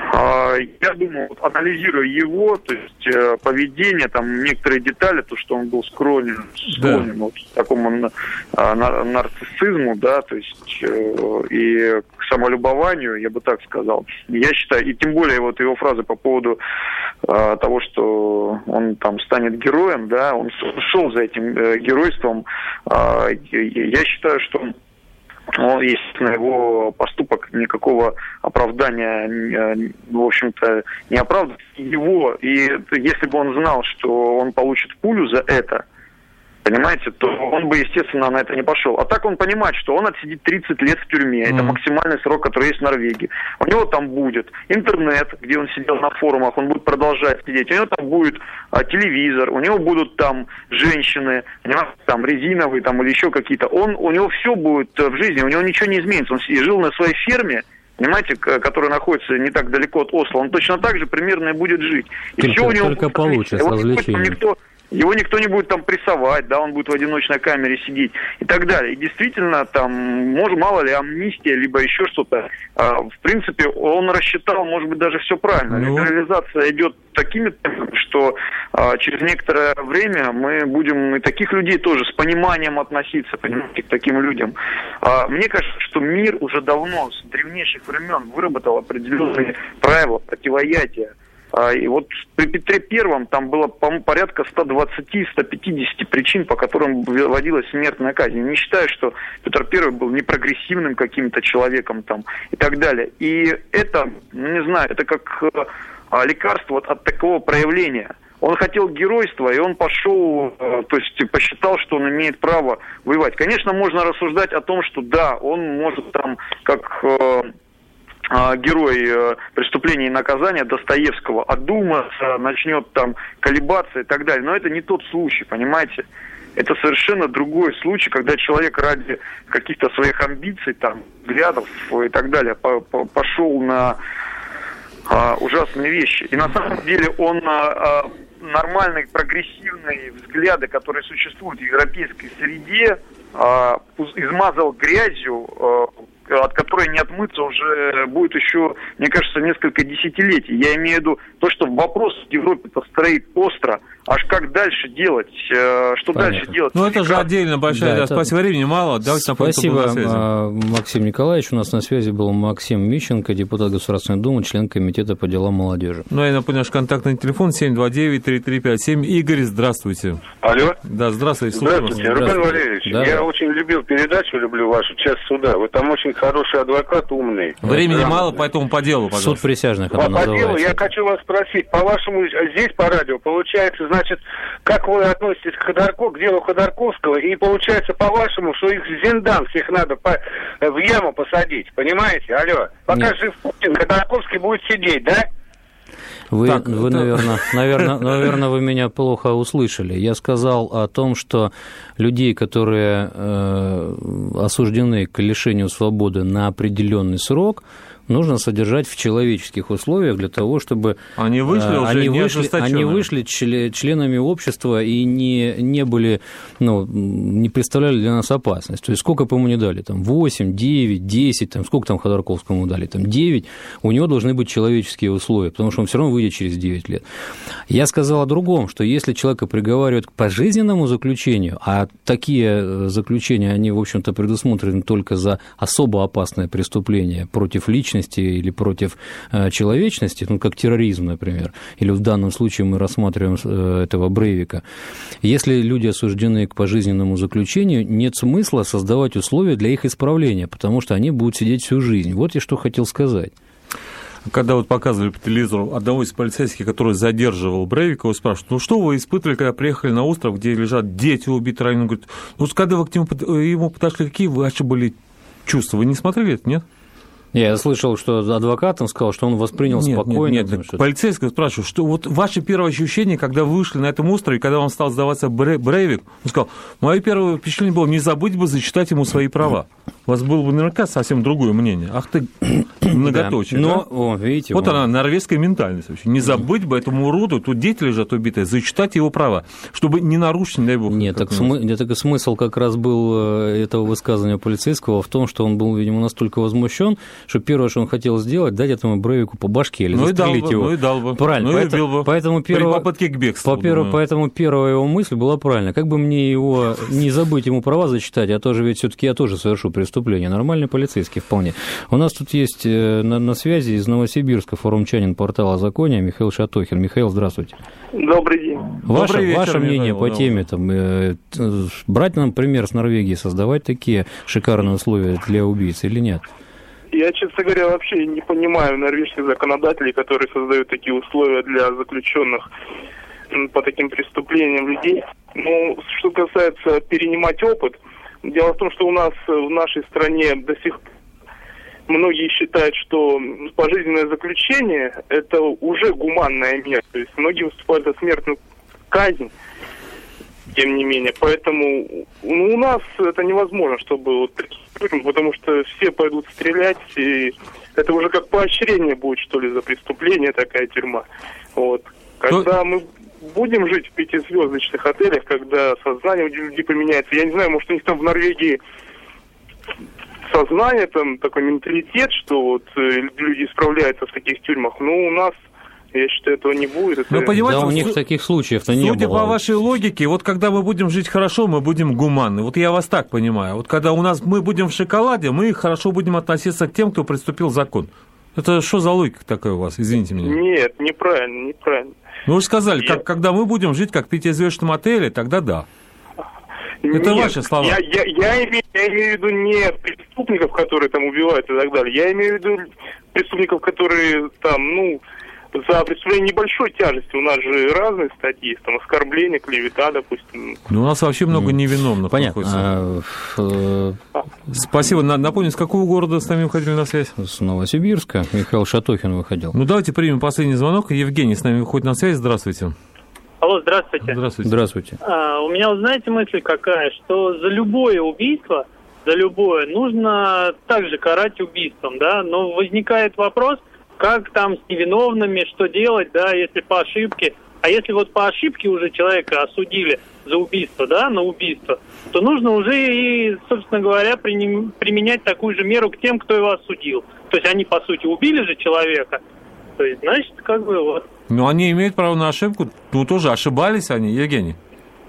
Я думаю, вот, анализируя его, то есть э, поведение, там некоторые детали, то, что он был склонен, склонен да. вот, к такому э, нарциссизму, да, то есть э, и к самолюбованию, я бы так сказал. Я считаю, и тем более вот его фразы по поводу э, того, что он там станет героем, да, он шел за этим э, геройством. Э, я считаю, что Ну, естественно, его поступок никакого оправдания, в общем-то, не оправдывает его. И если бы он знал, что он получит пулю за это, понимаете, то он бы, естественно, на это не пошел. А так он понимает, что он отсидит тридцать лет в тюрьме. Mm. Это максимальный срок, который есть в Норвегии. У него там будет интернет, где он сидел на форумах, он будет продолжать сидеть. У него там будет а, телевизор, у него будут там женщины, там резиновые там, или еще какие-то. Он, у него все будет в жизни, у него ничего не изменится. Он жил на своей ферме, понимаете, которая находится не так далеко от Осло. Он точно так же примерно и будет жить. И только, все у него только получше, с развлечением. Его никто не будет там прессовать, да, он будет в одиночной камере сидеть и так далее. И действительно, там, может, мало ли, амнистия, либо еще что-то. А, в принципе, он рассчитал, может быть, даже все правильно. Ну... Либерализация идет такими темпами, что а, через некоторое время мы будем и таких людей тоже с пониманием относиться, понимаете, к таким людям. А, мне кажется, что мир уже давно, с древнейших времен, выработал определенные правила противоядия. И вот при Петре Первом там было, по-моему, порядка сто двадцать - сто пятьдесят причин, по которым вводилась смертная казнь. Не считаю, что Петр Первый был непрогрессивным каким-то человеком там и так далее. И это, ну, не знаю, это как а, лекарство от, от такого проявления. Он хотел геройства, и он пошел, то есть посчитал, что он имеет право воевать. Конечно, можно рассуждать о том, что да, он может там, как... герой преступления и наказания Достоевского одуматься, начнет там колебаться и так далее. Но это не тот случай, понимаете? Это совершенно другой случай, когда человек ради каких-то своих амбиций, там, взглядов и так далее пошел на а, ужасные вещи. И на самом деле он а, нормальные прогрессивные взгляды, которые существуют в европейской среде, а, измазал грязью, а, от которой не отмыться уже будет еще, мне кажется, несколько десятилетий. Я имею в виду то, что вопрос в Европе-то стоит остро. Аж как дальше делать? Что Понятно. Дальше делать? Ну, это же отдельно большая... Да, да, это... Спасибо, времени мало. Давайте Спасибо, Максим Николаевич. У нас на связи был Максим Мищенко, депутат Государственной Думы, член Комитета по делам молодежи. Ну, я напомню, наш контактный телефон семь два девять три три пять семь. Игорь, здравствуйте. Алло. Да, здравствуйте. Здравствуйте, Рубен Валерьевич. Да. Я очень любил передачу, люблю вашу «Час суда». Вы там очень хороший адвокат, умный. Времени да. мало, поэтому по делу, пожалуйста. Суд присяжных по, по делу я хочу вас спросить. По-вашему, здесь по радио, получается, значит, как вы относитесь к Ходорко, к делу Ходорковского, и получается, по-вашему, что их в зиндан всех надо по, в яму посадить, понимаете? Алло. Пока Нет. жив Путин, Ходорковский будет сидеть, да? Вы, так, вы это... наверное, наверное, наверное, вы меня плохо услышали. Я сказал о том, что людей, которые э, осуждены к лишению свободы на определенный срок, нужно содержать в человеческих условиях для того, чтобы они вышли, уже они вышли, они вышли членами общества и не, не были, ну, не представляли для нас опасность. То есть сколько бы ему ни дали, там, восемь, девять, десять, там, сколько там Ходорковскому дали, там, девять, у него должны быть человеческие условия, потому что он все равно выйдет через девять лет. Я сказал о другом, что если человека приговаривают к пожизненному заключению, а такие заключения, они, в общем-то, предусмотрены только за особо опасное преступление против личности, или против э, человечности, ну, как терроризм, например, или в данном случае мы рассматриваем э, этого Брейвика. Если люди осуждены к пожизненному заключению, нет смысла создавать условия для их исправления, потому что они будут сидеть всю жизнь. Вот я что хотел сказать. Когда вот показывали по телевизору одного из полицейских, который задерживал Брейвика, его спрашивают, ну что вы испытывали, когда приехали на остров, где лежат дети убиты, раненые? Он говорит, ну когда вы к нему, ему подошли, какие ваши были чувства? Вы не смотрели это, нет? Я слышал, что адвокат он сказал, что он воспринял нет, спокойно. Нет, нет, полицейский спрашивает, что вот ваши первые ощущения, когда вы вышли на этом острове, когда вам стал сдаваться Брейвик, он сказал, мое первое впечатление было, не забыть бы зачитать ему свои права. У вас было бы наверняка совсем другое мнение. Ах ты, многоточие. Да. Но, да? О, видите, вот он... она, норвежская ментальность вообще. Не забыть бы этому уроду, тут дети лежат убитые, зачитать его права, чтобы не нарушить, не дай бог. Нет, так, см... Нет, так смысл как раз был этого высказывания полицейского в том, что он был, видимо, настолько возмущен, что первое, что он хотел сделать, дать этому Брейвику по башке или ну застрелить его. Ну и дал бы. Правильно. Ну поэтому, бы. Поэтому первое, при попытке к бегству. По первое, поэтому первая его мысль была правильная. Как бы мне его не забыть ему права зачитать, а тоже ведь все-таки я тоже совершу преступление. Нормальный полицейский вполне. У нас тут есть на, на связи из Новосибирска форумчанин портала «Закония» Михаил Шатохин. Михаил, здравствуйте. Добрый день. Ваше, Добрый вечер, ваше мнение Михаил, по да. теме, там, э, брать нам пример с Норвегии, создавать такие шикарные условия для убийц или нет? Я, честно говоря, вообще не понимаю норвежских законодателей, которые создают такие условия для заключенных по таким преступлениям людей. Но что касается перенимать опыт, дело в том, что у нас в нашей стране до сих пор многие считают, что пожизненное заключение – это уже гуманная мера. То есть многие выступают за смертную казнь, тем не менее. Поэтому ну, у нас это невозможно, чтобы вот такие, потому что все пойдут стрелять, и это уже как поощрение будет, что ли, за преступление такая тюрьма. Вот. Когда мы будем жить в пятизвездочных отелях, когда сознание у людей поменяется, я не знаю, может, у них там в Норвегии сознание, там такой менталитет, что вот люди справляются в таких тюрьмах, но у нас, я считаю, этого не будет. Это... Ну, понимаете, да, у них таких случаев-то не было. Судя по вашей логике, вот когда мы будем жить хорошо, мы будем гуманны. Вот я вас так понимаю. Вот когда у нас мы будем в шоколаде, мы хорошо будем относиться к тем, кто приступил закон. Это что за логика такая у вас? Извините меня. Нет, неправильно, неправильно. Ну, вы же сказали, я... как, когда мы будем жить как в пятизвездочном отеле, тогда да. Это Нет, ваши слова. Я, я, я, имею, я имею в виду не преступников, которые там убивают и так далее. Я имею в виду преступников, которые там, ну, за преступление небольшой тяжести. У нас же разные статьи есть, там оскорбление, клевета, допустим. Ну, у нас вообще много невиновных. Понятно. А, Спасибо. Напомню, с какого города с нами выходили на связь? С Новосибирска. Михаил Шатохин выходил. Ну, давайте примем последний звонок. Евгений с нами выходит на связь. Здравствуйте. Алло, здравствуйте. Здравствуйте. Здравствуйте. А, у меня, знаете, мысль какая, что за любое убийство, за любое, нужно также карать убийством, да, но возникает вопрос, как там с невиновными, что делать, да, если по ошибке. А если вот по ошибке уже человека осудили за убийство, да, на убийство, то нужно уже и, собственно говоря, применять такую же меру к тем, кто его осудил. То есть они, по сути, убили же человека, то есть, значит, как бы вот. Ну, они имеют право на ошибку. Ну, тоже ошибались они, Евгений.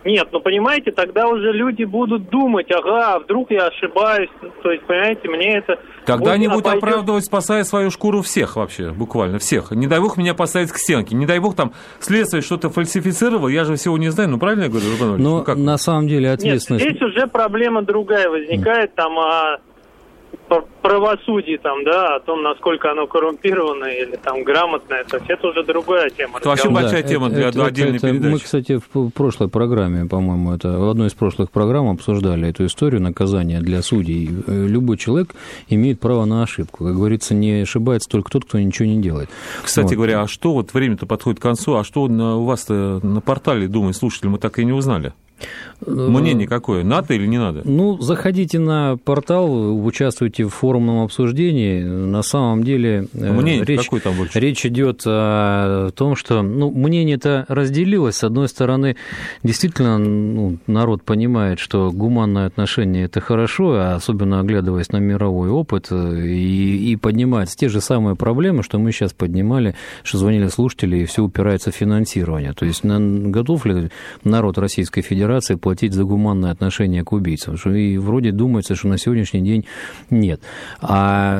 Нет, ну понимаете, тогда уже люди будут думать, ага, вдруг я ошибаюсь, то есть, понимаете, мне это... Тогда они будут обойдет... оправдывать, спасая свою шкуру всех вообще, буквально всех. Не дай бог меня поставить к стенке, не дай бог там следствие что-то фальсифицировало, я же всего не знаю, ну правильно я говорю, Рубен Ильич? Но ну, как? на самом деле ответственность... Нет, здесь уже проблема другая возникает, там о правосудии, там, да, о том, насколько оно коррумпированное или там грамотное, то есть это уже другая тема. Это вообще большая да, тема для это, отдельной это, передачи. Мы, кстати, в прошлой программе, по-моему, это в одной из прошлых программ обсуждали эту историю наказания для судей. Любой человек имеет право на ошибку. Как говорится, не ошибается только тот, кто ничего не делает. Кстати вот. говоря, а что, вот время-то подходит к концу, а что на, у вас-то на портале, думаю, слушатели, мы так и не узнали? Мнение какое? Надо или не надо? Ну, заходите на портал, участвуйте в форумном обсуждении. На самом деле мнение речь, какое там больше? Речь идет о том, что ну, мнение-то разделилось. С одной стороны, действительно, ну, народ понимает, что гуманное отношение – это хорошо, особенно оглядываясь на мировой опыт, и, и поднимаются те же самые проблемы, что мы сейчас поднимали, что звонили слушатели, и все упирается в финансирование. То есть готов ли народ Российской Федерации платить за гуманное отношение к убийцам? И вроде думается, что на сегодняшний день нет. А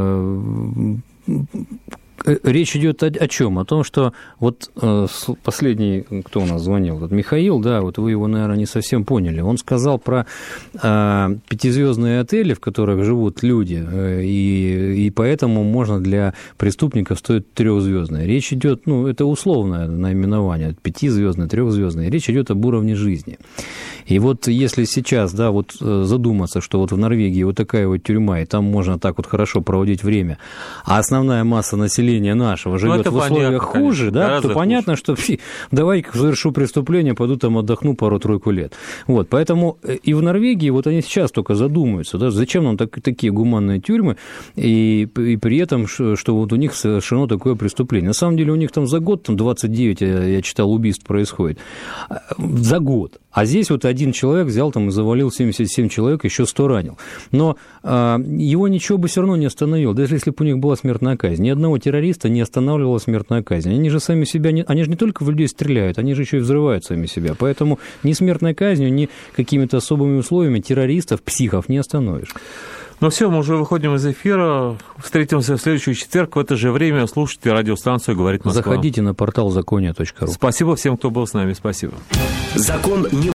э, речь идет о, о чем? О том, что вот э, последний, кто у нас звонил, вот Михаил, да, вот вы его, наверное, не совсем поняли. Он сказал про э, пятизвездные отели, в которых живут люди, э, и, и поэтому можно для преступников стоить трехзвездные. Речь идет, ну, это условное наименование, пятизвездные, трехзвездные. Речь идет об уровне жизни. И вот если сейчас, да, вот задуматься, что вот в Норвегии вот такая вот тюрьма, и там можно так вот хорошо проводить время, а основная масса населения нашего живет в условиях понятно, хуже, да, то понятно, хуже. Что давай совершу преступление, пойду там отдохну пару-тройку лет. Вот, поэтому и в Норвегии вот они сейчас только задумаются, да, зачем нам так, такие гуманные тюрьмы, и, и при этом, что, что вот у них совершено такое преступление. На самом деле у них там за год, там двадцать девять, я, я читал, убийств происходит. За год. А здесь вот один человек взял там и завалил семьдесят семь человек, еще сто ранил. Но а, его ничего бы все равно не остановило, даже если бы у них была смертная казнь. Ни одного террориста не останавливала смертная казнь. Они же сами себя, не, они же не только в людей стреляют, они же еще и взрывают сами себя. Поэтому ни смертной казнью, ни какими-то особыми условиями террористов, психов не остановишь. Ну все, мы уже выходим из эфира. Встретимся в следующий четверг в это же время. Слушайте радиостанцию «Говорит Москва». Заходите на портал закония точка ру. Спасибо всем, кто был с нами. Спасибо. Закон не